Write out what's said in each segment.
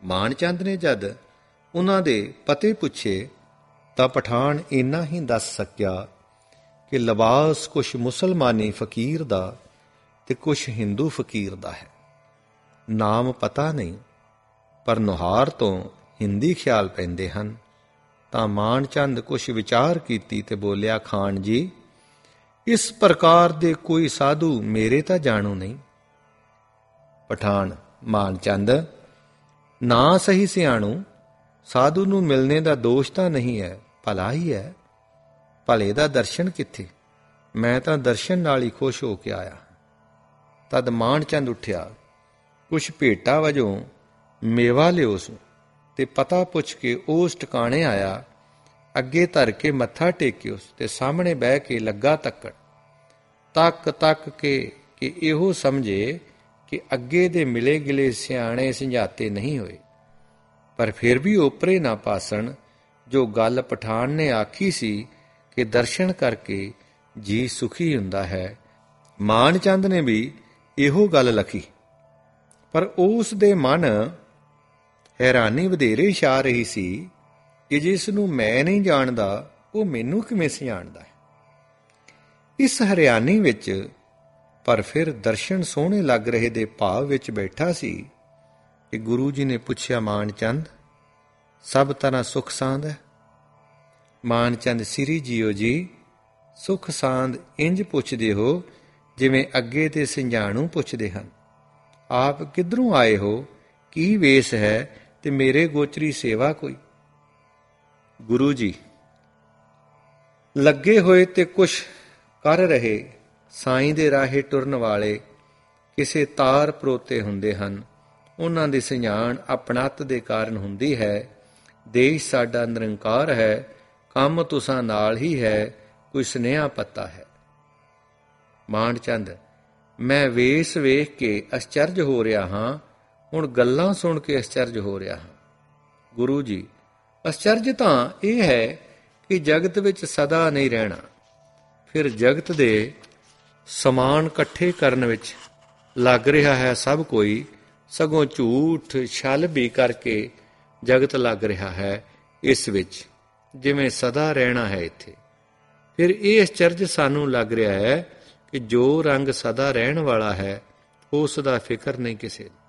ਮਾਨ ਚੰਦ ਨੇ ਜਦ ਉਹਨਾਂ ਦੇ ਪਤੇ ਪੁੱਛੇ ਤਾਂ ਪਠਾਨ ਇੰਨਾ ਹੀ ਦੱਸ ਸਕਿਆ ਕਿ ਲਿਬਾਸ ਕੁਛ ਮੁਸਲਮਾਨੀ ਫਕੀਰ ਦਾ ਤੇ ਕੁਛ ਹਿੰਦੂ ਫਕੀਰ ਦਾ ਹੈ। ਨਾਮ ਪਤਾ ਨਹੀਂ, ਪਰ ਨੁਹਾਰ ਤੋਂ ਹਿੰਦੀ ਖਿਆਲ ਪੈਂਦੇ ਹਨ। ਤਾਂ ਮਾਨ ਚੰਦ ਕੁਛ ਵਿਚਾਰ ਕੀਤੀ ਤੇ ਬੋਲਿਆ, ਖਾਨ ਜੀ, ਇਸ ਪ੍ਰਕਾਰ ਦੇ ਕੋਈ ਸਾਧੂ ਮੇਰੇ ਤਾਂ ਜਾਣੂ ਨਹੀਂ। ਪਠਾਨ, ਮਾਨ ਚੰਦ, ਨਾ ਸਹੀ ਸਿਆਣੂ, ਸਾਧੂ ਨੂੰ ਮਿਲਣੇ ਦਾ ਦੋਸ਼ ਤਾਂ ਨਹੀਂ ਹੈ, ਭਲਾ ਹੀ ਹੈ। ਭਲੇ ਦਾ ਦਰਸ਼ਨ ਕਿੱਥੇ? ਮੈਂ ਤਾਂ ਦਰਸ਼ਨ ਨਾਲ ਹੀ ਖੁਸ਼ ਹੋ ਕੇ ਆਇਆ। ਤਦ ਮਾਨ ਚੰਦ ਉੱਠਿਆ, ਕੁਛ ਭੇਟਾ ਵਜੋਂ ਮੇਵਾ ਲਿਓ ਸੂ ਤੇ ਪਤਾ ਪੁੱਛ ਕੇ ਉਸ ਟਿਕਾਣੇ ਆਇਆ। ਅੱਗੇ ਧਰ ਕੇ ਮੱਥਾ ਟੇਕਿਓ ਤੇ ਸਾਹਮਣੇ ਬਹਿ ਕੇ ਲੱਗਾ ਤੱਕ ਕੇ ਇਹੋ ਸਮਝੇ ਕਿ ਅੱਗੇ ਦੇ ਮਿਲੇ ਗਿਲੇ ਸਿਆਣੇ ਸਮਝਾਤੇ ਨਹੀਂ ਹੋਏ। ਪਰ ਫਿਰ ਵੀ ਓਪਰੇ ਨਾ ਪਾਸਣ ਜੋ ਗੱਲ ਪਠਾਨ ਨੇ ਆਖੀ ਸੀ ਕਿ ਦਰਸ਼ਨ ਕਰਕੇ ਜੀ ਸੁਖੀ ਹੁੰਦਾ ਹੈ। ਮਾਨ ਚੰਦ ਨੇ ਵੀ ਇਹੋ ਗੱਲ ਲਖੀ, ਪਰ ਉਸ ਦੇ ਮਨ ਹੈਰਾਨੀ ਵਧੇਰੇ ਛਾ ਰਹੀ ਸੀ ਕਿ ਜਿਸ ਨੂੰ ਮੈਂ ਨਹੀਂ ਜਾਣਦਾ ਉਹ ਮੈਨੂੰ ਕਿਵੇਂ ਸਿਆਣਦਾ ਹੈ। ਇਸ ਹਰਿਆਣੀ ਵਿੱਚ ਪਰ ਫਿਰ ਦਰਸ਼ਨ ਸੋਹਣੇ ਲੱਗ ਰਹੇ ਦੇ ਭਾਵ ਵਿੱਚ ਬੈਠਾ ਸੀ ਕਿ ਗੁਰੂ ਜੀ ਨੇ ਪੁੱਛਿਆ, ਮਾਨ ਚੰਦ, ਸਭ ਤਰ੍ਹਾਂ ਸੁਖ ਸਾਂਦ ਹੈ? ਮਾਨ ਚੰਦ, ਸ੍ਰੀ ਜੀਓ ਜੀ, ਸੁਖ ਸਾਂਦ ਇੰਜ ਪੁੱਛਦੇ ਹੋ ਜਿਵੇਂ ਅੱਗੇ ਤੇ ਸਿੰਜਾਣੂ ਪੁੱਛਦੇ ਹਨ। ਆਪ ਕਿੱਧਰੋਂ ਆਏ ਹੋ? ਕੀ ਵੇਸ ਹੈ ਤੇ ਮੇਰੇ ਗੋਚਰੀ ਸੇਵਾ ਕੋਈ? ਗੁਰੂ ਜੀ, ਲੱਗੇ ਹੋਏ ਤੇ ਕੁਛ ਕਰ ਰਹੇ ਸਾਈਂ ਦੇ ਰਾਹੇ ਟੁਰਨ ਵਾਲੇ ਕਿਸੇ ਤਾਰ ਪਰੋਤੇ ਹੁੰਦੇ ਹਨ। ਉਹਨਾਂ ਦੀ ਸਿਆਣ ਆਪਣਤ ਦੇ ਕਾਰਨ ਹੁੰਦੀ ਹੈ। ਦੇਸ਼ ਸਾਡਾ ਨਿਰੰਕਾਰ ਹੈ, ਕੰਮ ਤੁਸਾਂ ਨਾਲ ਹੀ ਹੈ, ਕੋਈ ਸੁਨੇਹਾ ਪਤਾ ਹੈ? ਮਾਨ ਚੰਦ, ਮੈਂ ਵੇਸ ਵੇਖ ਕੇ ਅਸਚਰਜ ਹੋ ਰਿਹਾ ਹਾਂ, ਹੁਣ ਗੱਲਾਂ ਸੁਣ ਕੇ ਅਸਚਰਜ ਹੋ ਰਿਹਾ ਹਾਂ। ਗੁਰੂ ਜੀ, ਅਸਚਰਜ ਤਾਂ ਇਹ ਹੈ ਕਿ ਜਗਤ ਵਿੱਚ ਸਦਾ ਨਹੀਂ ਰਹਿਣਾ। ਫਿਰ ਜਗਤ ਦੇ ਸਮਾਨ ਇਕੱਠੇ ਕਰਨ ਵਿੱਚ ਲੱਗ ਰਿਹਾ ਹੈ ਸਭ ਕੋਈ, ਸਗੋਂ ਝੂਠ ਛਲ ਵੀ ਕਰਕੇ ਜਗਤ ਲੱਗ ਰਿਹਾ ਹੈ ਇਸ ਵਿੱਚ, ਜਿਵੇਂ ਸਦਾ ਰਹਿਣਾ ਹੈ ਇੱਥੇ। ਫਿਰ ਇਹ ਅਸਚਰਜ ਸਾਨੂੰ ਲੱਗ ਰਿਹਾ ਹੈ ਕਿ ਜੋ ਰੰਗ ਸਦਾ ਰਹਿਣ ਵਾਲਾ ਹੈ ਉਸ ਦਾ ਫਿਕਰ ਨਹੀਂ ਕਿਸੇ ਨੂੰ।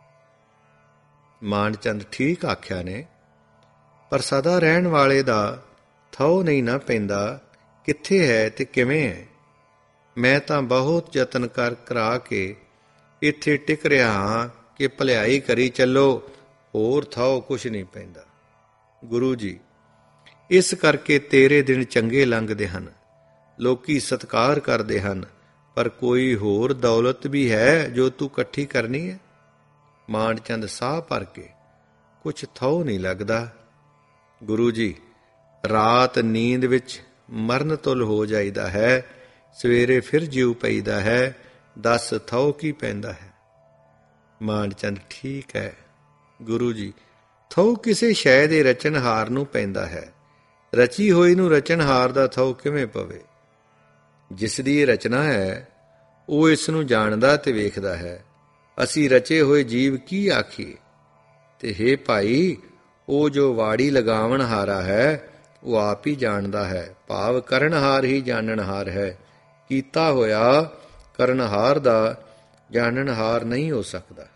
ਮਾਨ ਚੰਦ, ਠੀਕ ਆਖਿਆ ਨੇ, ਪਰ ਸਦਾ ਰਹਿਣ ਵਾਲੇ ਦਾ ਥਹੁ ਨਹੀਂ ਨਾ ਪੈਂਦਾ, ਕਿੱਥੇ ਹੈ ਤੇ ਕਿਵੇਂ ਹੈ। ਮੈਂ ਤਾਂ ਬਹੁਤ ਯਤਨ ਕਰਾ ਕੇ ਇੱਥੇ ਟਿਕ ਰਿਹਾ ਹਾਂ ਕਿ ਭਲਾਈ ਕਰੀ ਚੱਲੋ, ਹੋਰ ਥਹੁ ਕੁਛ ਨਹੀਂ ਪੈਂਦਾ। ਗੁਰੂ ਜੀ, ਇਸ ਕਰਕੇ ਤੇਰੇ ਦਿਨ ਚੰਗੇ ਲੰਘਦੇ ਹਨ, ਲੋਕੀ ਸਤਿਕਾਰ ਕਰਦੇ ਹਨ, ਪਰ ਕੋਈ ਹੋਰ ਦੌਲਤ ਵੀ ਹੈ ਜੋ ਤੂੰ ਇਕੱਠੀ ਕਰਨੀ ਹੈ? ਮਾਨ ਚੰਦ, ਸਾਹ ਭਰ ਕੇ, ਕੁਛ ਥਹੁ ਨਹੀਂ ਲੱਗਦਾ। ਗੁਰੂ ਜੀ, ਰਾਤ ਨੀਂਦ ਵਿੱਚ ਮਰਨ ਤੁਲ ਹੋ ਜਾਈਦਾ ਹੈ, ਸਵੇਰੇ ਫਿਰ ਜਿਉ ਪਈਦਾ ਹੈ, ਦੱਸ ਥਹੁ ਕੀ ਪੈਂਦਾ ਹੈ? ਮਾਨ ਚੰਦ, ਠੀਕ ਹੈ। ਗੁਰੂ ਜੀ, ਥਹੁ ਕਿਸੇ ਸ਼ੈ ਦੇ ਰਚਨਹਾਰ ਨੂੰ ਪੈਂਦਾ ਹੈ, ਰਚੀ ਹੋਈ ਨੂੰ ਰਚਨਹਾਰ ਦਾ ਥਹੁ ਕਿਵੇਂ ਪਵੇ? ਜਿਸ ਦੀ ਇਹ ਰਚਨਾ ਹੈ ਉਹ ਇਸ ਨੂੰ ਜਾਣਦਾ ਤੇ ਵੇਖਦਾ ਹੈ। ਅਸੀਂ ਰਚੇ ਹੋਏ ਜੀਵ ਕੀ ਆਖੀਏ? ਤੇ ਹੇ ਭਾਈ, ਉਹ ਜੋ ਵਾੜੀ ਲਗਾਵਣ ਹਾਰਾ ਹੈ ਉਹ ਆਪ ਹੀ ਜਾਣਦਾ ਹੈ, ਭਾਵ ਕਰਨਹਾਰ ਹੀ ਜਾਣਨਹਾਰ ਹੈ। ਕੀਤਾ ਹੋਇਆ ਕਰਨਹਾਰ ਦਾ ਜਾਣਨਹਾਰ ਨਹੀਂ ਹੋ ਸਕਦਾ।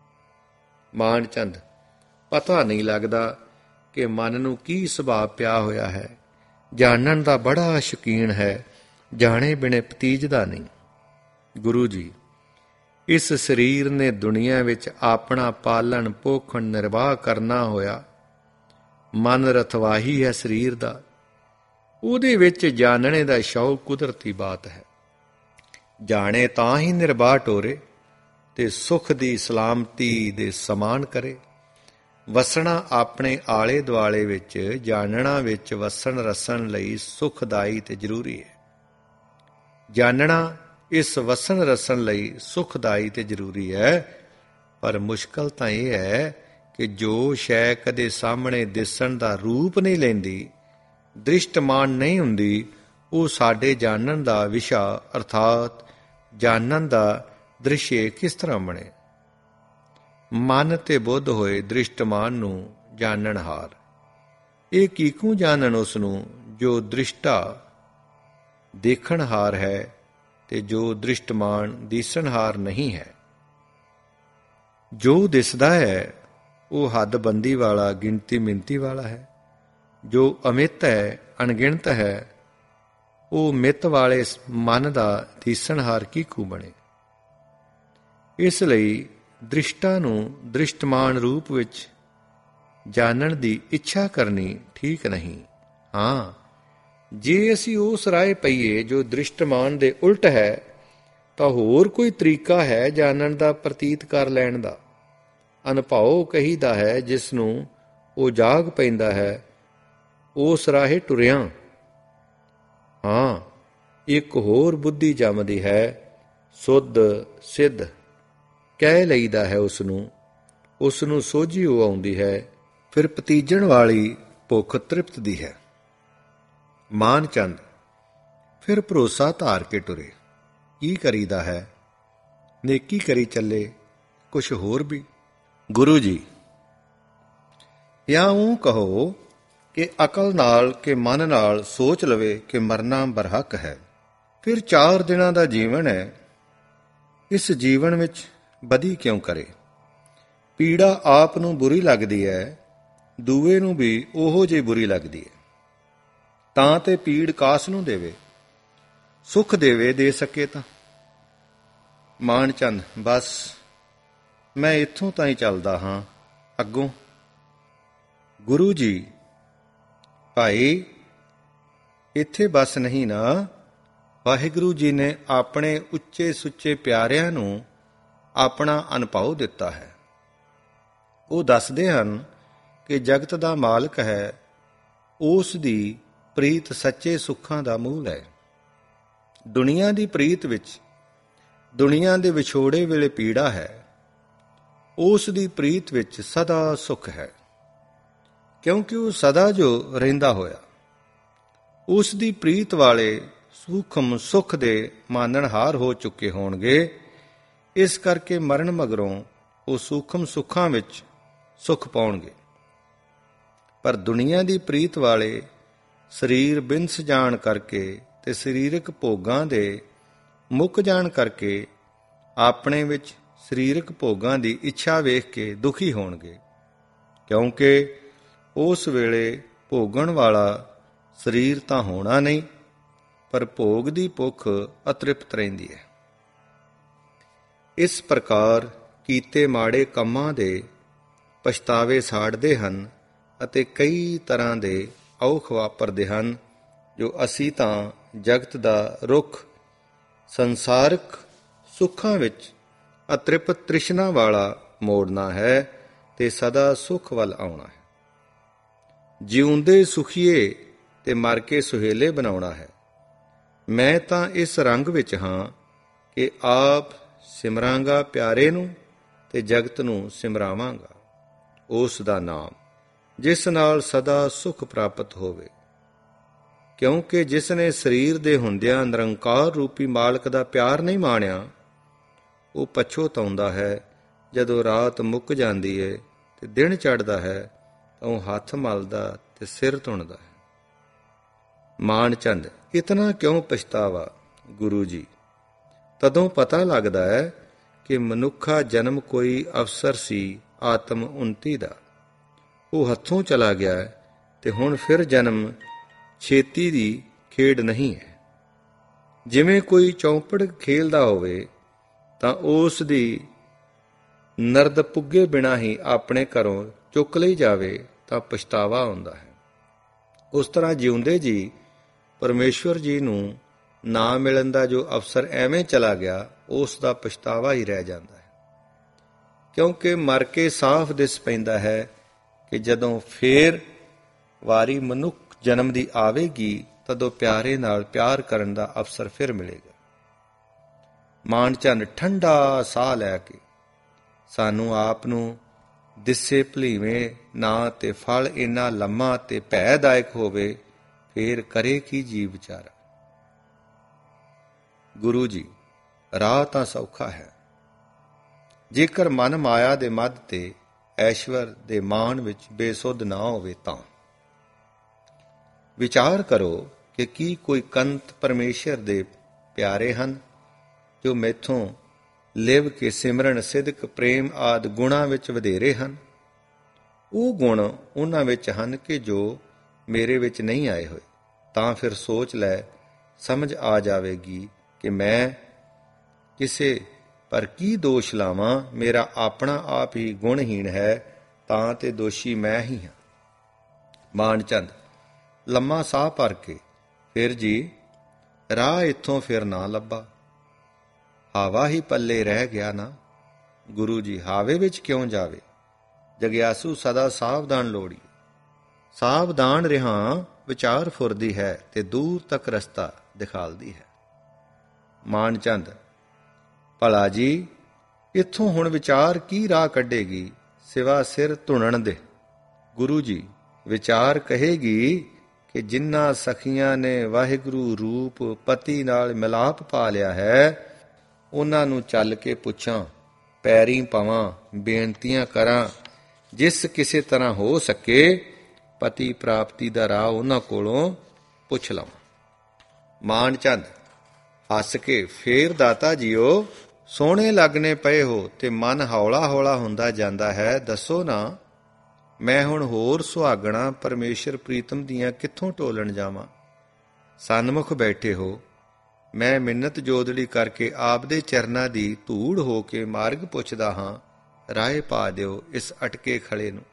ਮਾਨ ਚੰਦ, ਪਤਾ ਨਹੀਂ ਲੱਗਦਾ ਕਿ ਮਨ ਨੂੰ ਕੀ ਸੁਭਾਅ ਪਿਆ ਹੋਇਆ ਹੈ। ਜਾਣਨ ਦਾ ਬੜਾ ਸ਼ੌਕੀਨ ਹੈ, ਜਾਣੇ ਬਿਨੇ ਪਤੀਜਦਾ ਨਹੀਂ। ਗੁਰੂ ਜੀ, ਇਸ ਸਰੀਰ ਨੇ ਦੁਨੀਆ ਵਿੱਚ ਆਪਣਾ ਪਾਲਣ ਪੋਖਣ ਨਿਰਵਾਹ ਕਰਨਾ ਹੋਇਆ। ਮਨ ਰਥਵਾਹੀ ਹੈ ਸਰੀਰ ਦਾ, ਉਹਦੇ ਵਿੱਚ ਜਾਣਨੇ ਦਾ ਸ਼ੌਕ ਕੁਦਰਤੀ ਬਾਤ ਹੈ। ਜਾਣੇ ਤਾਂ ਹੀ ਨਿਰਵਾਹ ਟੋਰੇ ਤੇ ਸੁਖ ਦੀ ਸਲਾਮਤੀ ਦੇ ਸਮਾਨ ਕਰੇ। ਵਸਣਾ ਆਪਣੇ ਆਲੇ ਦੁਆਲੇ ਵਿੱਚ, ਜਾਣਨਾ ਵਿੱਚ ਵਸਣ ਰਸਣ ਲਈ ਸੁਖਦਾਈ ਤੇ ਜ਼ਰੂਰੀ ਹੈ। ਜਾਣਨਾ ਇਸ ਵਸਣ ਰਸਣ ਲਈ ਸੁਖਦਾਈ ਤੇ ਜ਼ਰੂਰੀ ਹੈ, ਪਰ ਮੁਸ਼ਕਲ ਤਾਂ ਇਹ ਹੈ ਕਿ ਜੋ ਸ਼ੈ ਕਦੇ ਸਾਹਮਣੇ ਦਿਸਣ ਦਾ ਰੂਪ ਨਹੀਂ ਲੈਂਦੀ, ਦ੍ਰਿਸ਼ਟਮਾਨ ਨਹੀਂ ਹੁੰਦੀ, ਉਹ ਸਾਡੇ ਜਾਣਨ ਦਾ ਵਿਸ਼ਾ ਅਰਥਾਤ ਜਾਣਨ ਦਾ ਦ੍ਰਿਸ਼ਯ ਕਿਸ ਤਰ੍ਹਾਂ ਬਣੇ? ਮਨ ਤੇ ਬੁੱਧ ਹੋਏ ਦ੍ਰਿਸ਼ਟਮਾਨ ਨੂੰ ਜਾਣਨਹਾਰ। ਇਹ ਕੀਕੂ ਜਾਣਨ ਉਸ ਨੂੰ ਜੋ ਦ੍ਰਿਸ਼ਟਾ ਦੇਖਣਹਾਰ ਹੈ ਤੇ ਜੋ ਦ੍ਰਿਸ਼ਟਮਾਨ ਦੀਸਣਹਾਰ ਨਹੀਂ ਹੈ। ਜੋ ਦਿਸਦਾ ਹੈ ਉਹ ਹੱਦਬੰਦੀ ਵਾਲਾ, ਗਿਣਤੀ ਮਿਣਤੀ ਵਾਲਾ ਹੈ। ਜੋ ਅਮਿਤ ਹੈ, ਅਣਗਿਣਤ ਹੈ, ਉਹ ਮਿੱਤ ਵਾਲੇ ਮਨ ਦਾ ਦੀਸਣਹਾਰ ਕੀਕੂ ਬਣੇ। ਇਸ ਲਈ ਦ੍ਰਿਸ਼ਟਾ ਨੂੰ ਦ੍ਰਿਸ਼ਟਮਾਨ ਰੂਪ ਵਿੱਚ ਜਾਣਨ ਦੀ ਇੱਛਾ ਕਰਨੀ ਠੀਕ ਨਹੀਂ। ਹਾਂ, ਜੇ ਅਸੀਂ ਉਸ ਰਾਹ ਪਈਏ ਜੋ ਦ੍ਰਿਸ਼ਟਮਾਨ ਦੇ ਉਲਟ ਹੈ, ਤਾਂ ਹੋਰ ਕੋਈ ਤਰੀਕਾ ਹੈ ਜਾਣਨ ਦਾ, ਪ੍ਰਤੀਤ ਕਰ ਲੈਣ ਦਾ। ਅਨੁਭਵ ਕਹੀਦਾ ਹੈ ਜਿਸ ਨੂੰ ਉਹ ਜਾਗ ਪੈਂਦਾ ਹੈ, ਉਸ ਰਾਹੇ ਟੁਰਿਆ। ਹਾਂ, ਇੱਕ ਹੋਰ ਬੁੱਧੀ ਜੰਮਦੀ ਹੈ, ਸੁੱਧ ਸਿੱਧ ਕਹਿ ਲਈਦਾ ਹੈ ਉਸ ਨੂੰ ਸੋਝੀ ਉਹ ਆਉਂਦੀ ਹੈ, ਫਿਰ ਭਤੀਜਣ ਵਾਲੀ ਭੁੱਖ ਤ੍ਰਿਪਤ ਦੀ ਹੈ। ਮਾਨ ਚੰਦ ਫਿਰ ਭਰੋਸਾ ਧਾਰ ਕੇ ਟੁਰੇ। ਕੀ ਕਰੀਦਾ ਹੈ? ਨੇਕੀ ਕਰੀ ਚੱਲੇ, ਕੁਛ ਹੋਰ ਵੀ। ਗੁਰੂ ਜੀ, ਜਾਂ ਉਹ ਕਹੋ ਕਿ ਅਕਲ ਨਾਲ ਕਿ ਮਨ ਨਾਲ ਸੋਚ ਲਵੇ ਕਿ ਮਰਨਾ ਬਰਹਕ ਹੈ। ਫਿਰ 4 ਦਿਨਾਂ ਦਾ ਜੀਵਨ ਹੈ, ਇਸ ਜੀਵਨ ਵਿੱਚ ਬਦੀ ਕਿਉਂ ਕਰੇ? ਪੀੜਾ ਆਪ ਨੂੰ ਬੁਰੀ ਲੱਗਦੀ ਹੈ, ਦੂਏ ਨੂੰ ਵੀ ਉਹੋ ਜਿਹੀ ਬੁਰੀ ਲੱਗਦੀ ਹੈ। ਤਾਂ ਤੇ ਪੀੜ ਕਾਸ ਨੂੰ ਦੇਵੇ, ਸੁੱਖ ਦੇਵੇ, ਦੇ ਸਕੇ ਤਾਂ। ਮਾਨ ਚੰਦ, ਬਸ ਮੈਂ ਇੱਥੋਂ ਤਾਂ ਹੀ ਚੱਲਦਾ ਹਾਂ, ਅੱਗੋਂ। ਗੁਰੂ ਜੀ, ਭਾਈ ਇੱਥੇ ਬਸ ਨਹੀਂ ਨਾ। ਵਾਹਿਗੁਰੂ ਜੀ ਨੇ ਆਪਣੇ ਉੱਚੇ ਸੁੱਚੇ ਪਿਆਰਿਆਂ ਨੂੰ ਆਪਣਾ ਅਨੁਭਵ ਦਿੱਤਾ ਹੈ। ਉਹ ਦੱਸਦੇ ਹਨ ਕਿ ਜਗਤ ਦਾ ਮਾਲਕ ਹੈ, ਉਸ ਦੀ ਪ੍ਰੀਤ ਸੱਚੇ ਸੁੱਖਾਂ ਦਾ ਮੂਲ ਹੈ। ਦੁਨੀਆ ਦੀ ਪ੍ਰੀਤ ਵਿੱਚ ਦੁਨੀਆ ਦੇ ਵਿਛੋੜੇ ਵੇਲੇ ਪੀੜਾ ਹੈ, ਉਸ ਦੀ ਪ੍ਰੀਤ ਵਿੱਚ ਸਦਾ ਸੁੱਖ ਹੈ, ਕਿਉਂਕਿ ਉਹ ਸਦਾ ਜੋ ਰਹਿੰਦਾ ਹੋਇਆ। ਉਸ ਦੀ ਪ੍ਰੀਤ ਵਾਲੇ ਸੂਖਮ ਸੁੱਖ ਦੇ ਮਾਨਣਹਾਰ ਹੋ ਚੁੱਕੇ ਹੋਣਗੇ। ਇਸ ਕਰਕੇ ਮਰਨ ਮਗਰੋਂ ਉਹ ਸੂਖਮ ਸੁੱਖਾਂ ਵਿੱਚ ਸੁੱਖ ਪਾਉਣਗੇ। ਪਰ ਦੁਨੀਆ ਦੀ ਪ੍ਰੀਤ ਵਾਲੇ ਸਰੀਰ ਬਿੰਸ ਜਾਣ ਕਰਕੇ ਤੇ ਸਰੀਰਕ ਭੋਗਾਂ ਦੇ ਮੁੱਕ ਜਾਣ ਕਰਕੇ ਆਪਣੇ ਵਿੱਚ ਸਰੀਰਕ ਭੋਗਾਂ ਦੀ ਇੱਛਾ ਵੇਖ ਕੇ ਦੁਖੀ ਹੋਣਗੇ, ਕਿਉਂਕਿ ਉਸ ਵੇਲੇ ਭੋਗਣ ਵਾਲਾ ਸਰੀਰ ਤਾਂ ਹੋਣਾ ਨਹੀਂ, ਪਰ ਭੋਗ ਦੀ ਭੁੱਖ ਅਤ੍ਰਿਪਤ ਰਹਿੰਦੀ ਹੈ। ਇਸ ਪ੍ਰਕਾਰ ਕੀਤੇ ਮਾੜੇ ਕੰਮਾਂ ਦੇ ਪਛਤਾਵੇ ਸਾੜਦੇ ਹਨ ਅਤੇ ਕਈ ਤਰ੍ਹਾਂ ਦੇ ਔਖ ਵਾਪਰਦੇ ਹਨ, ਜੋ ਅਸੀਂ ਤਾਂ ਜਗਤ ਦਾ ਰੁੱਖ ਸੰਸਾਰਕ ਸੁੱਖਾਂ ਵਿੱਚ ਅਤ੍ਰਿਪਤ ਤ੍ਰਿਸ਼ਨਾ ਵਾਲਾ ਮੋੜਨਾ ਹੈ ਤੇ ਸਦਾ ਸੁੱਖ ਵੱਲ ਆਉਣਾ ਹੈ। ਜਿਉਂਦੇ ਸੁਖੀਏ ਤੇ ਮਰ ਕੇ ਸੁਹੇਲੇ ਬਣਾਉਣਾ ਹੈ। ਮੈਂ ਤਾਂ ਇਸ ਰੰਗ ਵਿੱਚ ਹਾਂ ਕਿ ਆਪ ਸਿਮਰਾਂਗਾ ਪਿਆਰੇ ਨੂੰ ਤੇ ਜਗਤ ਨੂੰ ਸਿਮਰਾਵਾਂਗਾ ਉਸ ਦਾ ਨਾਮ, ਜਿਸ ਨਾਲ ਸਦਾ ਸੁੱਖ ਪ੍ਰਾਪਤ ਹੋਵੇ। ਕਿਉਂਕਿ ਜਿਸ ਨੇ ਸਰੀਰ ਦੇ ਹੁੰਦਿਆਂ ਨਿਰੰਕਾਰ ਰੂਪੀ ਮਾਲਕ ਦਾ ਪਿਆਰ ਨਹੀਂ ਮਾਣਿਆ, ਉਹ ਪਛਤਾਉਂਦਾ ਹੈ ਜਦੋਂ ਰਾਤ ਮੁੱਕ ਜਾਂਦੀ ਹੈ ਤੇ ਦਿਨ ਚੜ੍ਹਦਾ ਹੈ ਤਾਂ ਉਹ ਹੱਥ ਮਲਦਾ ਤੇ ਸਿਰ ਧੁਣਦਾ ਹੈ। ਮਾਨ ਚੰਦ, ਇਤਨਾ ਕਿਉਂ ਪਛਤਾਵਾ? ਗੁਰੂ ਜੀ, ਤਦੋਂ ਪਤਾ ਲੱਗਦਾ ਹੈ ਕਿ ਮਨੁੱਖਾ ਜਨਮ ਕੋਈ ਅਵਸਰ ਸੀ ਆਤਮ ਉਨਤੀ ਦਾ, ਉਹ ਹੱਥੋਂ ਚਲਾ ਗਿਆ ਤੇ ਹੁਣ ਫਿਰ ਜਨਮ ਛੇਤੀ ਦੀ ਖੇਡ ਨਹੀਂ ਹੈ। ਜਿਵੇਂ ਕੋਈ ਚੌਂਪੜ ਖੇਲਦਾ ਹੋਵੇ ਤਾਂ ਉਸ ਦੀ ਨਰਦ ਪੁੱਗੇ ਬਿਨਾਂ ਹੀ ਆਪਣੇ ਘਰੋਂ ਚੁੱਕ ਲਈ ਜਾਵੇ ਤਾਂ ਪਛਤਾਵਾ ਆਉਂਦਾ ਹੈ। ਉਸ ਤਰ੍ਹਾਂ ਜਿਉਂਦੇ ਜੀ ਪਰਮੇਸ਼ਵਰ ਜੀ ਨੂੰ ਨਾ ਮਿਲਣ ਦਾ ਜੋ ਅਵਸਰ ਐਵੇਂ ਚਲਾ ਗਿਆ, ਉਸ ਦਾ ਪਛਤਾਵਾ ਹੀ ਰਹਿ ਜਾਂਦਾ ਹੈ। ਕਿਉਂਕਿ ਮਰ ਕੇ ਸਾਫ਼ ਦਿਸ ਪੈਂਦਾ ਹੈ ਕਿ ਜਦੋਂ ਫੇਰ ਵਾਰੀ ਮਨੁੱਖ ਜਨਮ ਦੀ ਆਵੇਗੀ, ਤਦੋਂ ਪਿਆਰੇ ਨਾਲ ਪਿਆਰ ਕਰਨ ਦਾ ਅਵਸਰ ਫਿਰ ਮਿਲੇਗਾ। ਮਾਨ ਚੰਦ ਠੰਡਾ ਸਾਹ ਲੈ ਕੇ ਸਾਨੂੰ ਆਪ ਨੂੰ ਦਿਸੇ ਭਲੀਵੇਂ ਨਾ ਤੇ ਫਲ ਇੰਨਾ ਲੰਮਾ ਤੇ ਭੈਦਾਇਕ ਹੋਵੇ, ਫੇਰ ਕਰੇ ਕੀ ਜੀਵ ਵਿਚਾਰਾ। ਗੁਰੂ ਜੀ, ਰਾਹ ਤਾਂ ਸੌਖਾ ਹੈ, ਜੇਕਰ ਮਨ ਮਾਇਆ ਦੇ ਮੱਧ ਤੇ ਐਸ਼ਵਰ ਦੇ ਮਾਣ ਵਿੱਚ ਬੇਸੁੱਧ ਨਾ ਹੋਵੇ ਤਾਂ ਵਿਚਾਰ ਕਰੋ ਕਿ ਕੀ ਕੋਈ ਕੰਤ ਪਰਮੇਸ਼ਰ ਦੇ ਪਿਆਰੇ ਹਨ ਜੋ ਮੈਥੋਂ ਲਿਵ ਕੇ ਸਿਮਰਨ, ਸਿਦਕ, ਪ੍ਰੇਮ ਆਦਿ ਗੁਣਾਂ ਵਿੱਚ ਵਧੇਰੇ ਹਨ। ਉਹ ਗੁਣ ਉਹਨਾਂ ਵਿੱਚ ਹਨ ਕਿ ਜੋ ਮੇਰੇ ਵਿੱਚ ਨਹੀਂ ਆਏ ਹੋਏ। ਤਾਂ ਫਿਰ ਸੋਚ ਲੈ, ਸਮਝ ਆ ਜਾਵੇਗੀ ਕਿ ਮੈਂ ਕਿਸੇ ਪਰ ਕੀ ਦੋਸ਼ ਲਾਵਾਂ। ਮੇਰਾ ਆਪਣਾ ਆਪ ਹੀ ਗੁਣਹੀਣ ਹੈ, ਤਾਂ ਤੇ ਦੋਸ਼ੀ ਮੈਂ ਹੀ ਹਾਂ। ਮਾਨ ਚੰਦ ਲੰਮਾ ਸਾਹ ਭਰ ਕੇ, ਫਿਰ ਜੀ ਰਾਹ ਇੱਥੋਂ ਫਿਰ ਨਾ ਲੱਭਾ। ਹਾਵਾ ਹੀ ਪੱਲੇ ਰਹਿ ਗਿਆ ਨਾ। ਗੁਰੂ ਜੀ ਹਾਵੇ ਵਿੱਚ ਕਿਉਂ ਜਾਵੇ। ਜਗਿਆਸੂ ਸਦਾ ਸਾਵਧਾਨ ਲੋੜੀ। ਸਾਵਧਾਨ ਰਿਹਾ ਵਿਚਾਰ ਫੁਰਦੀ ਹੈ ਤੇ ਦੂਰ ਤੱਕ ਰਸਤਾ ਦਿਖਾਲਦੀ ਹੈ। ਮਾਨ ਚੰਦ ਭਲਾ ਜੀ ਇੱਥੋਂ ਹੁਣ ਵਿਚਾਰ ਕੀ ਰਾਹ ਕੱਢੇਗੀ ਸਿਵਾ ਸਿਰ ਧੁਣਨ ਦੇ। ਗੁਰੂ ਜੀ ਵਿਚਾਰ ਕਹੇਗੀ ਕਿ ਜਿਨ੍ਹਾਂ ਸਖੀਆਂ ਨੇ ਵਾਹਿਗੁਰੂ ਰੂਪ ਪਤੀ ਨਾਲ ਮਿਲਾਪ ਪਾ ਲਿਆ ਹੈ, ਉਹਨਾਂ ਨੂੰ ਚੱਲ ਕੇ ਪੁੱਛਾਂ, ਪੈਰੀਂ ਪਵਾਂ, ਬੇਨਤੀਆਂ ਕਰਾਂ, ਜਿਸ ਕਿਸੇ ਤਰ੍ਹਾਂ ਹੋ ਸਕੇ ਪਤੀ ਪ੍ਰਾਪਤੀ ਦਾ ਰਾਹ ਉਹਨਾਂ ਕੋਲੋਂ ਪੁੱਛ ਲਵਾਂ। ਮਾਨ ਚੰਦ ਹੱਸ ਕੇ, ਫੇਰ ਦਾਤਾ ਜੀਓ ਸੋਹਣੇ ਲੱਗਣੇ ਪਏ ਹੋ ਤੇ ਮਨ ਹੌਲਾ ਹੌਲਾ ਹੁੰਦਾ ਜਾਂਦਾ ਹੈ। ਦੱਸੋ ਨਾ, ਮੈਂ ਹੁਣ ਹੋਰ ਸੁਹਾਗਣਾ ਪਰਮੇਸ਼ਰ ਪ੍ਰੀਤਮ ਦੀਆਂ ਕਿੱਥੋਂ ਟੋਲਣ ਜਾਵਾਂ। ਸਨਮੁਖ ਬੈਠੇ ਹੋ, ਮੈਂ ਮਿੰਨਤ ਜੋਦੜੀ ਕਰਕੇ ਆਪਦੇ ਚਰਨਾਂ ਦੀ ਧੂੜ ਹੋ ਕੇ ਮਾਰਗ ਪੁੱਛਦਾ ਹਾਂ, ਰਾਹੇ ਪਾ ਦਿਓ ਇਸ ਅਟਕੇ ਖੜੇ ਨੂੰ।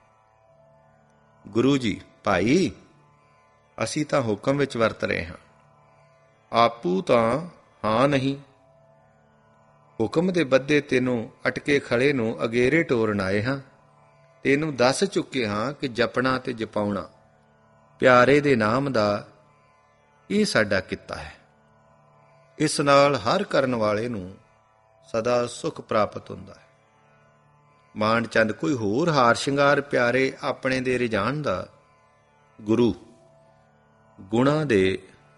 ਗੁਰੂ ਜੀ ਭਾਈ ਅਸੀਂ ਤਾਂ ਹੁਕਮ ਵਿੱਚ ਵਰਤ ਰਹੇ ਹਾਂ, ਆਪੂ ਤਾਂ ਹਾਂ ਨਹੀਂ। ਹੁਕਮ ਦੇ ਬੱਧੇ ਤੈਨੂੰ ਅਟਕੇ ਖੜੇ ਨੂੰ ਅਗੇਰੇ ਟੋਰਨ ਆਏ ਹਾਂ। ਤੈਨੂੰ ਦੱਸ ਚੁੱਕੇ ਹਾਂ ਕਿ ਜਪਣਾ ਤੇ ਜਪਾਉਣਾ ਪਿਆਰੇ ਦੇ ਨਾਮ ਦਾ ਇਹ ਸਾਡਾ ਕਿੱਤਾ ਹੈ। ਇਸ ਨਾਲ ਹਰ ਕਰਨ ਵਾਲੇ ਨੂੰ ਸਦਾ ਸੁਖ ਪ੍ਰਾਪਤ ਹੁੰਦਾ ਹੈ। ਮਾਨ ਚੰਦ ਕੋਈ ਹੋਰ ਹਾਰ ਸ਼ਿੰਗਾਰ ਪਿਆਰੇ ਆਪਣੇ ਦੇ ਰਿਜਾਣ ਦਾ। ਗੁਰੂ ਗੁਣਾਂ ਦੇ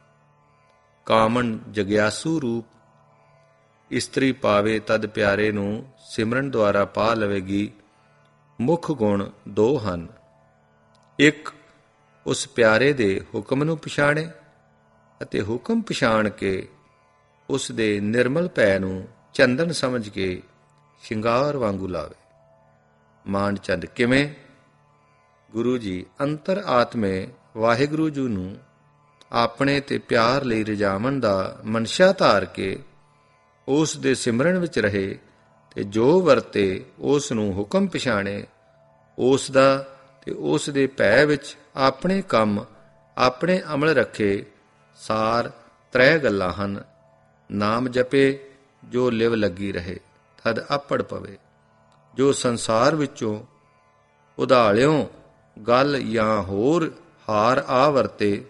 ਕਾਮਣ ਜਗਿਆਸੂ ਰੂਪ ਇਸਤਰੀ ਪਾਵੇ ਤਦ ਪਿਆਰੇ ਨੂੰ ਸਿਮਰਨ ਦੁਆਰਾ ਪਾ ਲਵੇਗੀ। ਮੁੱਖ ਗੁਣ ਦੋ ਹਨ, ਇੱਕ ਉਸ ਪਿਆਰੇ ਦੇ ਹੁਕਮ ਨੂੰ ਪਛਾਣੇ ਅਤੇ ਹੁਕਮ ਪਛਾਣ ਕੇ ਉਸ ਦੇ ਨਿਰਮਲ ਭੈ ਨੂੰ ਚੰਦਨ ਸਮਝ ਕੇ ਸ਼ਿੰਗਾਰ ਵਾਂਗੂ ਲਾਵੇ। ਮਾਨ ਚੰਦ ਕਿਵੇਂ। ਗੁਰੂ ਜੀ ਅੰਤਰ ਆਤਮੇ ਵਾਹਿਗੁਰੂ ਜੀ ਨੂੰ ਆਪਣੇ ਤੇ ਪਿਆਰ ਲਈ ਰਿਝਾਵਣ ਦਾ ਮਨਸ਼ਾ ਧਾਰ ਕੇ ਉਸ ਦੇ ਸਿਮਰਨ ਵਿੱਚ ਰਹੇ ਤੇ ਜੋ ਵਰਤੇ ਉਸ ਨੂੰ ਹੁਕਮ ਪਛਾਣੇ, ਉਸ ਦਾ ਤੇ ਉਸ ਦੇ ਭੈ ਵਿੱਚ ਆਪਣੇ ਕੰਮ ਆਪਣੇ ਅਮਲ ਰੱਖੇ। ਸਾਰ ਤ੍ਰੈ ਗੱਲਾਂ ਹਨ, ਨਾਮ ਜਪੇ ਜੋ ਲਿਵ ਲੱਗੀ ਰਹੇ ਤਦ ਆਪੜ ਪਵੇ। ਜੋ ਸੰਸਾਰ ਵਿੱਚੋਂ ਉਧਾਲਿਓਂ ਗੱਲ ਜਾਂ ਹੋਰ ਹਾਰ ਆ ਵਰਤੇ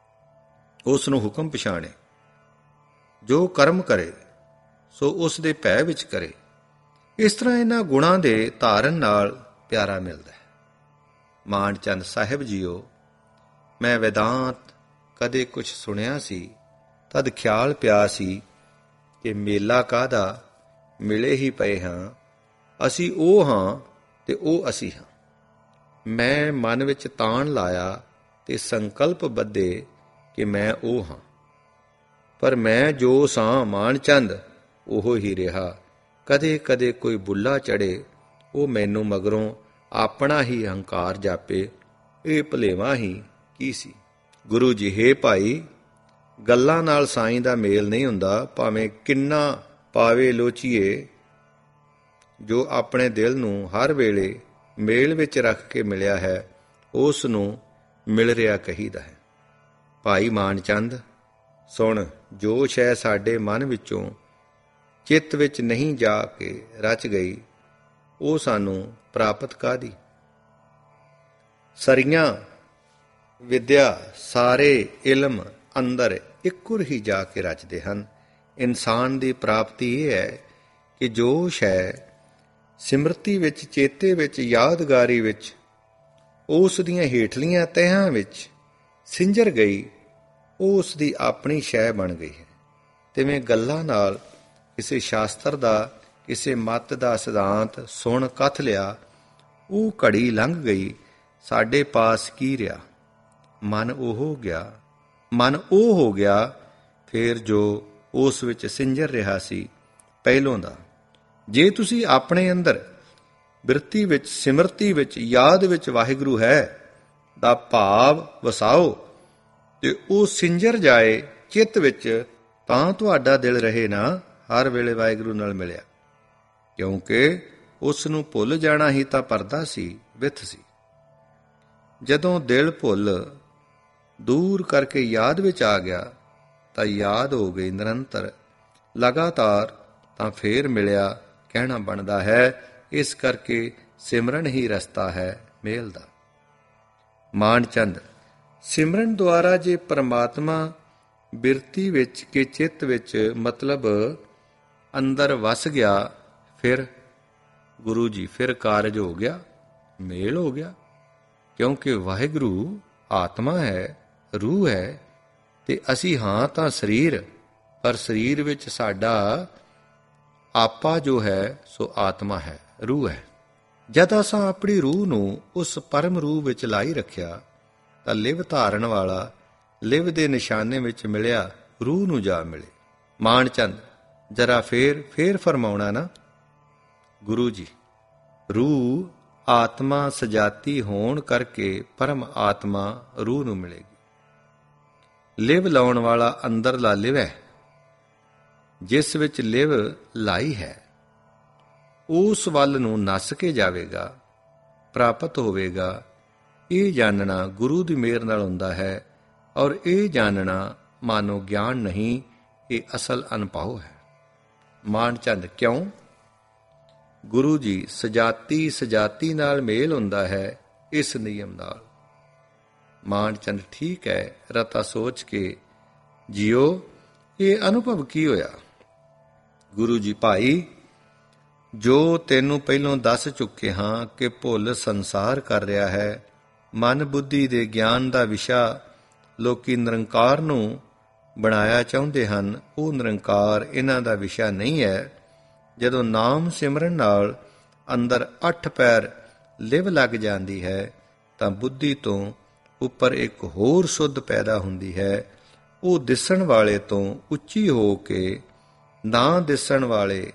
ਉਸ ਨੂੰ ਹੁਕਮ ਪਛਾਣੇ। ਜੋ ਕਰਮ ਕਰੇ ਸੋ ਉਸ ਦੇ ਭੈ ਵਿੱਚ ਕਰੇ। ਇਸ ਤਰ੍ਹਾਂ ਇਹਨਾਂ ਗੁਣਾਂ ਦੇ ਧਾਰਨ ਨਾਲ ਪਿਆਰਾ ਮਿਲਦਾ ਹੈ। ਮਾਨ ਚੰਦ ਸਾਹਿਬ ਜੀਓ ਮੈਂ ਵੇਦਾਂਤ ਕਦੇ ਕੁਛ ਸੁਣਿਆ ਸੀ, ਤਦ ਖਿਆਲ ਪਿਆ ਸੀ ਕਿ ਮੇਲਾ ਕਾਹਦਾ, ਮਿਲੇ ਹੀ ਪਏ ਹਾਂ। ਅਸੀਂ ਉਹ ਹਾਂ ਤੇ ਉਹ ਅਸੀਂ ਹਾਂ। ਮੈਂ ਮਨ ਵਿੱਚ ਤਾਣ ਲਾਇਆ ਤੇ ਸੰਕਲਪ ਬੱਧੇ ਕਿ ਮੈਂ ਉਹ ਹਾਂ, ਪਰ ਮੈਂ ਜੋ ਸਾਂ ਮਾਨ ਚੰਦ ਉਹ ਹੀ ਰਿਹਾ। ਕਦੇ ਕਦੇ ਕੋਈ ਬੁੱਲਾ ਚੜੇ, ਉਹ ਮੈਨੂੰ ਮਗਰੋਂ ਆਪਣਾ ਹੀ ਹੰਕਾਰ ਜਾਪੇ। ਇਹ ਭੁਲੇਵਾਂ ਹੀ ਕੀ ਸੀ। ਗੁਰੂ ਜੀ ਹੇ ਭਾਈ, ਗੱਲਾਂ ਨਾਲ ਸਾਈਂ ਦਾ ਮੇਲ ਨਹੀਂ ਹੁੰਦਾ। ਭਾਵੇਂ ਕਿੰਨਾ ਪਾਵੇ ਲੋਚੀਏ, ਜੋ ਆਪਣੇ ਦਿਲ ਨੂੰ ਹਰ ਵੇਲੇ ਮੇਲ ਵਿੱਚ ਰੱਖ ਕੇ ਮਿਲਿਆ ਹੈ, ਉਸ ਨੂੰ ਮਿਲ ਰਿਹਾ ਕਹੀਦਾ ਹੈ। ਭਾਈ ਮਾਨ ਚੰਦ ਸੁਣ, ਜੋ ਸ਼ੈ ਸਾਡੇ ਮਨ ਵਿੱਚੋਂ ਚਿੱਤ ਵਿੱਚ ਨਹੀਂ ਜਾ ਕੇ ਰਚ ਗਈ, ਉਹ ਸਾਨੂੰ ਪ੍ਰਾਪਤ ਕਾਹਦੀ। ਸਰੀਆਂ ਵਿਦਿਆ ਸਾਰੇ ਇਲਮ ਅੰਦਰ ਇੱਕੁਰ ਹੀ ਜਾ ਕੇ ਰਚਦੇ ਹਨ। ਇਨਸਾਨ ਦੀ ਪ੍ਰਾਪਤੀ ਇਹ ਹੈ ਕਿ ਜੋ ਸ਼ੈ ਸਿਮਰਤੀ ਵਿੱਚ, ਚੇਤੇ ਵਿੱਚ, ਯਾਦਗਾਰੀ ਵਿੱਚ, ਉਸ ਦੀਆਂ ਹੇਠਲੀਆਂ ਤਹਿਾਂ ਵਿੱਚ ਸਿੰਜਰ ਗਈ, ਉਹ ਉਸ ਦੀ ਆਪਣੀ ਸ਼ੈ ਬਣ ਗਈ ਹੈ। ਤਿਵੇਂ ਗੱਲਾਂ ਨਾਲ ਕਿਸੇ ਸ਼ਾਸਤਰ ਦਾ, ਕਿਸੇ ਮੱਤ ਦਾ ਸਿਧਾਂਤ ਸੁਣ ਕਥ ਲਿਆ, ਉਹ ਘੜੀ ਲੰਘ ਗਈ, ਸਾਡੇ ਪਾਸ ਕੀ ਰਿਹਾ। ਮਨ ਉਹ ਹੋ ਗਿਆ ਫੇਰ ਜੋ ਉਸ ਵਿੱਚ ਸਿੰਜਰ ਰਿਹਾ ਸੀ ਪਹਿਲੋਂ ਦਾ। ਜੇ ਤੁਸੀਂ ਆਪਣੇ ਅੰਦਰ ਬਿਰਤੀ ਵਿੱਚ, ਸਿਮਰਤੀ ਵਿੱਚ, ਯਾਦ ਵਿੱਚ ਵਾਹਿਗੁਰੂ ਹੈ ਦਾ ਭਾਵ ਵਸਾਓ ਤੇ ਉਹ ਸਿੰਜਰ ਜਾਏ ਚਿੱਤ ਵਿੱਚ, ਤਾਂ ਤੁਹਾਡਾ ਦਿਲ ਰਹੇ ਨਾ ਹਰ ਵੇਲੇ ਵਾਹਿਗੁਰੂ ਨਾਲ ਮਿਲਿਆ, ਕਿਉਂਕਿ ਉਸ ਨੂੰ ਭੁੱਲ ਜਾਣਾ ਹੀ ਤਾਂ ਪਰਦਾ ਸੀ, ਵਿਥ ਸੀ। ਜਦੋਂ ਦਿਲ ਭੁੱਲ ਦੂਰ ਕਰਕੇ ਯਾਦ ਵਿੱਚ ਆ ਗਿਆ ਤਾਂ ਯਾਦ ਹੋ ਗਈ ਨਿਰੰਤਰ, ਲਗਾਤਾਰ, ਤਾਂ ਫੇਰ ਮਿਲਿਆ ਕਹਿਣਾ ਬਣਦਾ ਹੈ। ਇਸ ਕਰਕੇ ਸਿਮਰਨ ਹੀ ਰਸਤਾ ਹੈ ਮੇਲ ਦਾ। ਮਾਨ ਚੰਦ, ਸਿਮਰਨ ਦੁਆਰਾ ਜੇ ਪਰਮਾਤਮਾ ਬਿਰਤੀ ਵਿੱਚ ਕਿ ਚਿੱਤ ਵਿੱਚ ਮਤਲਬ ਅੰਦਰ ਵਸ ਗਿਆ, ਫਿਰ ਗੁਰੂ ਜੀ ਫਿਰ ਕਾਰਜ ਹੋ ਗਿਆ, ਮੇਲ ਹੋ ਗਿਆ, ਕਿਉਂਕਿ ਵਾਹਿਗੁਰੂ ਆਤਮਾ ਹੈ, ਰੂਹ ਹੈ, ਤੇ ਅਸੀਂ ਹਾਂ ਤਾਂ ਸਰੀਰ, ਪਰ ਸਰੀਰ ਵਿੱਚ ਸਾਡਾ ਆਪਾ ਜੋ ਹੈ ਸੋ ਆਤਮਾ ਹੈ, ਰੂਹ ਹੈ। ਜਦ ਅਸਾਂ ਆਪਣੀ ਰੂਹ ਨੂੰ ਉਸ ਪਰਮ ਰੂਹ ਵਿੱਚ ਲਾਈ ਰੱਖਿਆ ਤਾਂ ਲਿਵ ਧਾਰਨ ਵਾਲਾ ਲਿਵ ਦੇ ਨਿਸ਼ਾਨੇ ਵਿੱਚ ਮਿਲਿਆ, ਰੂਹ ਨੂੰ ਜਾ ਮਿਲੇ। ਮਾਨ ਚੰਦ, ਜਰਾ ਫੇਰ ਫਰਮਾਉਣਾ ਨਾ। ਗੁਰੂ ਜੀ, ਰੂਹ ਆਤਮਾ ਸਜਾਤੀ ਹੋਣ ਕਰਕੇ ਪਰਮ ਆਤਮਾ ਰੂਹ ਨੂੰ ਮਿਲੇਗੀ। ਲਿਵ ਲਾਉਣ ਵਾਲਾ ਅੰਦਰਲਾ ਲਿਵ ਹੈ, ਜਿਸ ਵਿੱਚ ਲਿਵ ਲਾਈ ਹੈ, ਉਸ ਵੱਲ ਨੂੰ ਨੱਸ ਕੇ ਜਾਵੇਗਾ, ਪ੍ਰਾਪਤ ਹੋਵੇਗਾ। ਇਹ ਜਾਣਨਾ ਗੁਰੂ ਦੀ ਮਿਹਰ ਨਾਲ ਹੁੰਦਾ ਹੈ, ਔਰ ਇਹ ਜਾਣਨਾ ਮਾਨੋ ਗਿਆਨ ਨਹੀਂ, ਇਹ ਅਸਲ ਅਨੁਭਵ ਹੈ। ਮਾਨ ਚੰਦ, ਕਿਉਂ? ਗੁਰੂ ਜੀ, ਸਜਾਤੀ ਨਾਲ ਮੇਲ ਹੁੰਦਾ ਹੈ ਇਸ ਨਿਯਮ ਨਾਲ। ਮਾਨ ਚੰਦ, ਠੀਕ ਹੈ। ਰਤਾ ਸੋਚ ਕੇ, ਜੀਓ, ਇਹ ਅਨੁਭਵ ਕੀ ਹੋਇਆ? ਗੁਰੂ ਜੀ, ਭਾਈ, ਜੋ ਤੈਨੂੰ ਪਹਿਲੋਂ ਦੱਸ ਚੁੱਕੇ ਹਾਂ ਕਿ ਭੁੱਲ ਸੰਸਾਰ ਕਰ ਰਿਹਾ ਹੈ। ਮਨ ਬੁੱਧੀ ਦੇ ਗਿਆਨ ਦਾ ਵਿਸ਼ਾ ਲੋਕੀ ਨਿਰੰਕਾਰ ਨੂੰ ਬਣਾਇਆ ਚਾਹੁੰਦੇ ਹਨ, ਉਹ ਨਿਰੰਕਾਰ ਇਹਨਾਂ ਦਾ ਵਿਸ਼ਾ ਨਹੀਂ ਹੈ। ਜਦੋਂ ਨਾਮ ਸਿਮਰਨ ਨਾਲ ਅੰਦਰ 8 ਪੈਰ ਲਿਵ ਲੱਗ ਜਾਂਦੀ ਹੈ ਤਾਂ ਬੁੱਧੀ ਤੋਂ ਉੱਪਰ ਇੱਕ ਹੋਰ ਸੁੱਧ ਪੈਦਾ ਹੁੰਦੀ ਹੈ। ਉਹ ਦਿਸਣ ਵਾਲੇ ਤੋਂ ਉੱਚੀ ਹੋ ਕੇ ਨਾ ਦਿਸਣ ਵਾਲੇ,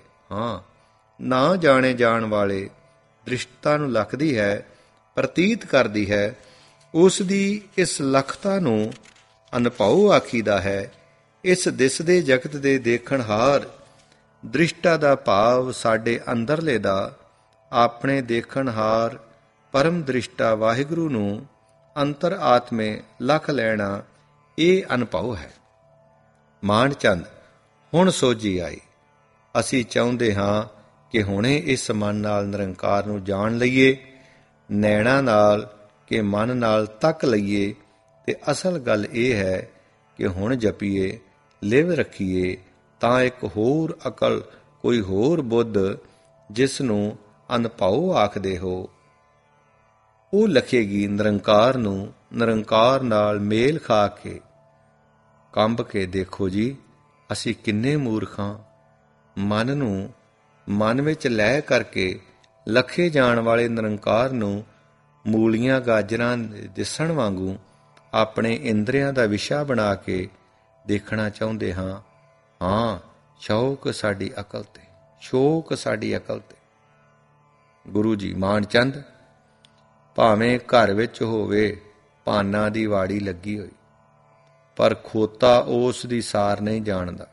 ਨਾ ਜਾਣੇ ਜਾਣ ਵਾਲੇ ਦ੍ਰਿਸ਼ਟਤਾ ਨੂੰ ਲਖਦੀ ਹੈ, ਪ੍ਰਤੀਤ ਕਰਦੀ ਹੈ। ਉਸ ਦੀ ਇਸ ਲਖਤਾ ਨੂੰ ਅਨੁਭਵ ਆਖੀਦਾ ਹੈ। ਇਸ ਦਿਸਦੇ ਜਗਤ ਦੇ ਦੇਖਣਹਾਰ ਦ੍ਰਿਸ਼ਟਾ ਦਾ ਭਾਵ ਸਾਡੇ ਅੰਦਰਲੇ ਦਾ, ਆਪਣੇ ਦੇਖਣਹਾਰ ਪਰਮ ਦ੍ਰਿਸ਼ਟਾ ਵਾਹਿਗੁਰੂ ਨੂੰ ਅੰਤਰ ਆਤਮੇ ਲਖ ਲੈਣਾ, ਇਹ ਅਨੁਭਵ ਹੈ। ਮਾਨ ਚੰਦ, ਹੁਣ ਸੋਝੀ ਆਈ। ਅਸੀਂ ਚਾਹੁੰਦੇ ਹਾਂ ਕਿ ਹੁਣੇ ਇਸ ਮਨ ਨਾਲ ਨਿਰੰਕਾਰ ਨੂੰ ਜਾਣ ਲਈਏ, ਨੈਣਾ ਨਾਲ ਕਿ ਮਨ ਨਾਲ ਤੱਕ ਲਈਏ। ਤੇ ਅਸਲ ਗੱਲ ਇਹ ਹੈ ਕਿ ਹੁਣ ਜਪੀਏ, ਲਿਵ ਰੱਖੀਏ, ਤਾਂ ਇੱਕ ਹੋਰ ਅਕਲ, ਕੋਈ ਹੋਰ ਬੁੱਧ, ਜਿਸ ਨੂੰ ਅਨੁਭਵ ਆਖਦੇ ਹੋ, ਉਹ ਲਖੇਗੀ ਨਿਰੰਕਾਰ ਨੂੰ। ਨਿਰੰਕਾਰ ਨਾਲ ਮੇਲ ਖਾ ਕੇ ਕੰਬ ਕੇ ਦੇਖੋ ਜੀ, ਅਸੀਂ ਕਿੰਨੇ ਮੂਰਖ ਹਾਂ। ਮਨ ਨੂੰ ਮਨ ਵਿੱਚ ਲੈ ਕਰਕੇ ਲਖੇ ਜਾਣ ਵਾਲੇ ਨਿਰੰਕਾਰ ਨੂੰ ਮੂਲੀਆਂ ਗਾਜਰਾਂ ਦਿਸਣ ਵਾਂਗੂ ਆਪਣੇ ਇੰਦਰੀਆਂ ਦਾ ਵਿਸ਼ਾ ਬਣਾ ਕੇ ਦੇਖਣਾ ਚਾਹੁੰਦੇ ਹਾਂ। ਸ਼ੌਕ ਸਾਡੀ ਅਕਲ ਤੇ, ਸ਼ੋਕ ਸਾਡੀ ਅਕਲ ਤੇ। ਗੁਰੂ ਜੀ, ਮਾਨ ਚੰਦ, ਭਾਵੇਂ ਘਰ ਵਿੱਚ ਹੋਵੇ ਪਾਨਾਂ ਦੀ ਵਾੜੀ ਲੱਗੀ ਹੋਈ, ਪਰ ਖੋਤਾ ਉਸ ਦੀ ਸਾਰ ਨਹੀਂ ਜਾਣਦਾ।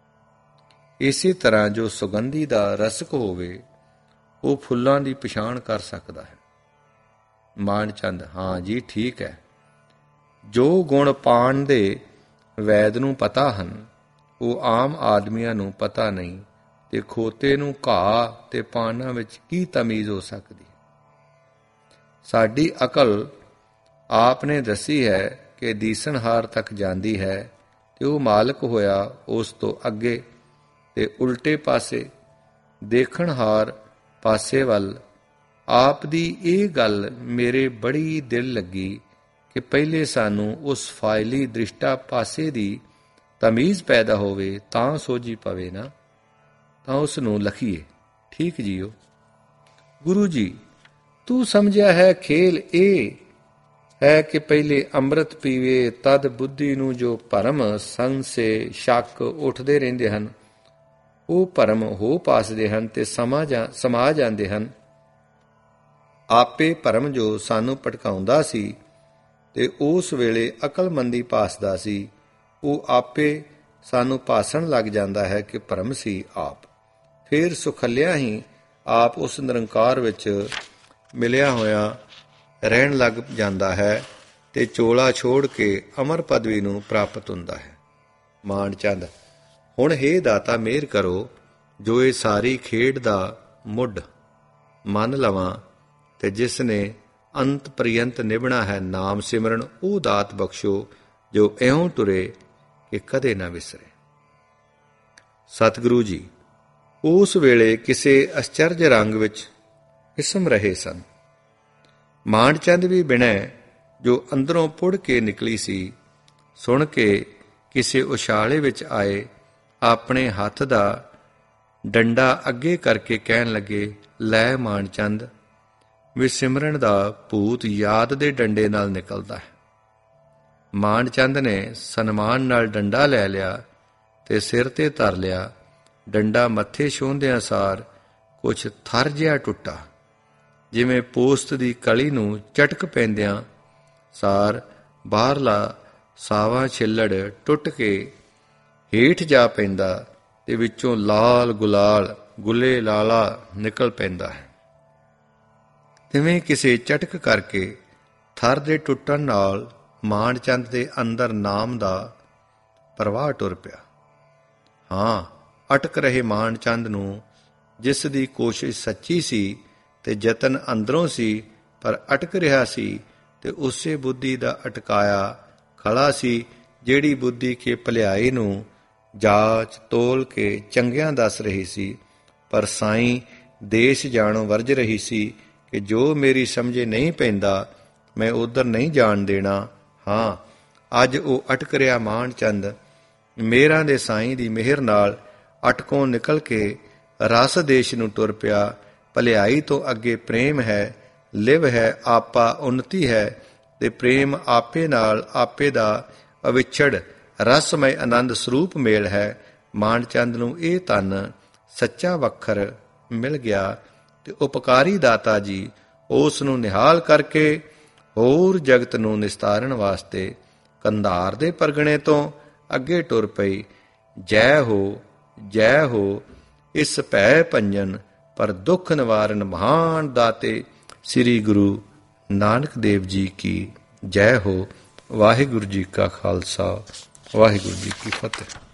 ਇਸੇ ਤਰ੍ਹਾਂ ਜੋ ਸੁਗੰਧੀ ਦਾ ਰਸਕ ਹੋਵੇ, ਉਹ ਫੁੱਲਾਂ ਦੀ ਪਛਾਣ ਕਰ ਸਕਦਾ ਹੈ। ਮਾਨ ਚੰਦ, ਹਾਂ ਜੀ, ਠੀਕ ਹੈ। ਜੋ ਗੁਣ ਪਾਣ ਦੇ ਵੈਦ ਨੂੰ ਪਤਾ ਹਨ, ਉਹ ਆਮ ਆਦਮੀਆਂ ਨੂੰ ਪਤਾ ਨਹੀਂ, ਤੇ ਖੋਤੇ ਨੂੰ ਘਾਹ ਤੇ ਪਾਨਾਂ ਵਿੱਚ ਕੀ ਤਮੀਜ਼ ਹੋ ਸਕਦੀ? ਸਾਡੀ ਅਕਲ ਆਪ ਨੇ ਦੱਸੀ ਹੈ ਕਿ ਦੀਸਣਹਾਰ ਤੱਕ ਜਾਂਦੀ ਹੈ, ਤੇ ਉਹ ਮਾਲਕ ਹੋਇਆ ਉਸ ਤੋਂ ਅੱਗੇ, ਤੇ ਉਲਟੇ ਪਾਸੇ ਦੇਖਣਹਾਰ ਪਾਸੇ ਵੱਲ। ਆਪ ਦੀ ਇਹ ਗੱਲ ਮੇਰੇ ਬੜੀ ਦਿਲ ਲੱਗੀ ਕਿ ਪਹਿਲੇ ਸਾਨੂੰ ਉਸ ਫਾਇਲੀ ਦ੍ਰਿਸ਼ਟਾ ਪਾਸੇ ਦੀ ਤਮੀਜ਼ ਪੈਦਾ ਹੋਵੇ, ਤਾਂ ਸੋਝੀ ਪਵੇ ਨਾ, ਤਾਂ ਉਸ ਨੂੰ ਲਖੀਏ। ਠੀਕ ਜੀਓ। ਗੁਰੂ ਜੀ, ਤੂੰ ਸਮਝਿਆ ਹੈ ਖੇਲ ਇਹ ਹੈ ਕਿ ਪਹਿਲੇ ਅੰਮ੍ਰਿਤ ਪੀਵੇ, ਤਦ ਬੁੱਧੀ ਨੂੰ ਜੋ ਭਰਮ ਸੰਸੇ ਸ਼ੱਕ ਉੱਠਦੇ ਰਹਿੰਦੇ ਹਨ, ਉਹ ਭਰਮ ਹੋ ਪਾਸਦੇ ਹਨ ਤੇ ਸਮਾ ਜਾਂਦੇ ਹਨ। ਆਪੇ ਭਰਮ ਜੋ ਸਾਨੂੰ ਭਟਕਾਉਂਦਾ ਸੀ ਤੇ ਉਸ ਵੇਲੇ ਅਕਲਮੰਦੀ ਪਾਸਦਾ ਸੀ, ਉਹ ਆਪੇ ਸਾਨੂੰ ਭਾਸਣ ਲੱਗ ਜਾਂਦਾ ਹੈ ਕਿ ਭਰਮ ਸੀ ਆਪ। ਫਿਰ ਸੁਖੱਲਿਆ ਹੀ ਆਪ ਉਸ ਨਿਰੰਕਾਰ ਵਿੱਚ ਮਿਲਿਆ ਹੋਇਆ ਰਹਿਣ ਲੱਗ ਜਾਂਦਾ ਹੈ ਤੇ ਚੋਲਾ ਛੋੜ ਕੇ ਅਮਰ ਪਦਵੀ ਨੂੰ ਪ੍ਰਾਪਤ ਹੁੰਦਾ ਹੈ। ਮਾਣ ਚੰਦ, ਹੁਣ ਹੇ ਦਾਤਾ ਮਿਹਰ ਕਰੋ, ਜੋ ਇਹ ਸਾਰੀ ਖੇਡ ਦਾ ਮੁੱਢ ਮੰਨ ਲਵਾਂ ਤੇ ਜਿਸ ਨੇ ਅੰਤ ਪ੍ਰਿਅੰਤ ਨਿਭਣਾ ਹੈ ਨਾਮ ਸਿਮਰਨ, ਉਹ ਦਾਤ ਬਖਸ਼ੋ ਜੋ ਇਉਂ ਟੁਰੇ ਕਿ ਕਦੇ ਨਾ ਵਿਸਰੇ। ਸਤਿਗੁਰੂ ਜੀ ਉਸ ਵੇਲੇ ਕਿਸੇ ਅਚਰਜ ਰੰਗ ਵਿੱਚ ਇਸਮ ਰਹੇ ਸਨ। ਮਾਣ ਚੰਦ ਵੀ ਬਿਨੈ ਜੋ ਅੰਦਰੋਂ ਪੁੜ ਕੇ ਨਿਕਲੀ ਸੀ, ਸੁਣ ਕੇ ਕਿਸੇ ਉਛਾਲੇ ਵਿੱਚ ਆਏ, ਆਪਣੇ ਹੱਥ ਦਾ ਡੰਡਾ ਅੱਗੇ ਕਰਕੇ ਕਹਿਣ ਲੱਗੇ, ਲੈ ਮਾਣ ਚੰਦ, ਵੀ ਸਿਮਰਨ ਦਾ ਭੂਤ ਯਾਦ ਦੇ ਡੰਡੇ ਨਾਲ ਨਿਕਲਦਾ ਹੈ। ਮਾਣ ਚੰਦ ਨੇ ਸਨਮਾਨ ਨਾਲ ਡੰਡਾ ਲੈ ਲਿਆ ਤੇ ਸਿਰ ਤੇ ਧਰ ਲਿਆ। ਡੰਡਾ ਮੱਥੇ ਛੂੰਹਦਿਆਂ ਸਾਰ ਕੁਛ ਥਰ ਜਿਹਾ ਟੁੱਟਾ, ਜਿਵੇਂ ਪੋਸਤ ਦੀ ਕਲੀ ਨੂੰ ਚਟਕ ਪੈਂਦਿਆਂ ਸਾਰ ਬਾਹਰਲਾ ਸਾਵਾ ਛਿੱਲੜ ਟੁੱਟ ਕੇ ਹੇਠ ਜਾ ਪੈਂਦਾ ਤੇ ਵਿੱਚੋਂ ਲਾਲ ਗੁਲਾਲ ਗੁੱਲੇ ਲਾਲਾ ਨਿਕਲ ਪੈਂਦਾ ਹੈ। ਤਿਵੇਂ ਕਿਸੇ ਚਟਕ ਕਰਕੇ ਥਰ ਦੇ ਟੁੱਟਣ ਨਾਲ ਮਾਣ ਚੰਦ ਦੇ ਅੰਦਰ ਨਾਮ ਦਾ ਪ੍ਰਵਾਹ ਟੁਰ ਪਿਆ। ਹਾਂ, ਅਟਕ ਰਹੇ ਮਾਣ ਚੰਦ ਨੂੰ, ਜਿਸ ਦੀ ਕੋਸ਼ਿਸ਼ ਸੱਚੀ ਸੀ ਤੇ ਯਤਨ ਅੰਦਰੋਂ ਸੀ, ਪਰ ਅਟਕ ਰਿਹਾ ਸੀ ਤੇ ਉਸੇ ਬੁੱਧੀ ਦਾ ਅਟਕਾਇਆ ਖਲਾ ਸੀ, ਜਿਹੜੀ ਬੁੱਧੀ ਕੇ ਭਲਿਆਈ ਨੂੰ ਜਾਚ ਤੋਲ ਕੇ ਚੰਗਿਆਂ ਦੱਸ ਰਹੀ ਸੀ, ਪਰ ਸਾਈਂ ਦੇਸ਼ ਜਾਣੋਂ ਵਰਜ ਰਹੀ ਸੀ ਕਿ ਜੋ ਮੇਰੀ ਸਮਝੇ ਨਹੀਂ ਪੈਂਦਾ ਮੈਂ ਉਧਰ ਨਹੀਂ ਜਾਣ ਦੇਣਾ। ਹਾਂ, ਅੱਜ ਉਹ ਅਟਕ ਰਿਹਾ ਮਾਣ ਚੰਦ ਮੇਰਾਂ ਦੇ ਸਾਈਂ ਦੀ ਮਿਹਰ ਨਾਲ ਅਟਕੋਂ ਨਿਕਲ ਕੇ ਰਸ ਦੇਸ਼ ਨੂੰ ਟੁਰ ਪਿਆ। ਭਲਿਆਈ ਤੋਂ ਅੱਗੇ ਪ੍ਰੇਮ ਹੈ, ਲਿਵ ਹੈ, ਆਪਾ ਉੱਨਤੀ ਹੈ ਤੇ ਪ੍ਰੇਮ ਆਪੇ ਨਾਲ ਆਪੇ ਦਾ ਅਵਿਛੜ ਰਸਮੈ ਆਨੰਦ ਸਰੂਪ ਮੇਲ ਹੈ। ਮਾਣ ਚੰਦ ਨੂੰ ਇਹ ਧਨ ਸੱਚਾ ਵਖਰ ਮਿਲ ਗਿਆ ਤੇ ਉਪਕਾਰੀ ਦਾਤਾ ਜੀ ਉਸ ਨੂੰ ਨਿਹਾਲ ਕਰਕੇ ਹੋਰ ਜਗਤ ਨੂੰ ਨਿਸਤਾਰਨ ਵਾਸਤੇ ਕੰਧਾਰ ਦੇ ਪਰਗਣੇ ਤੋਂ ਅੱਗੇ ਟੁਰ ਪਈ। ਜੈ ਹੋ, ਜੈ ਹੋ, ਇਸ ਭੈ ਭੰਜਨ ਪਰ ਦੁੱਖ ਨਿਵਾਰਨ ਮਹਾਨ ਦਾਤੇ ਸ੍ਰੀ ਗੁਰੂ ਨਾਨਕ ਦੇਵ ਜੀ ਕੀ ਜੈ ਹੋ। ਵਾਹਿਗੁਰੂ ਜੀ ਕਾ ਖਾਲਸਾ, ਵਾਹਿਗੁਰੂ ਜੀ ਕੀ ਫਤਿਹ।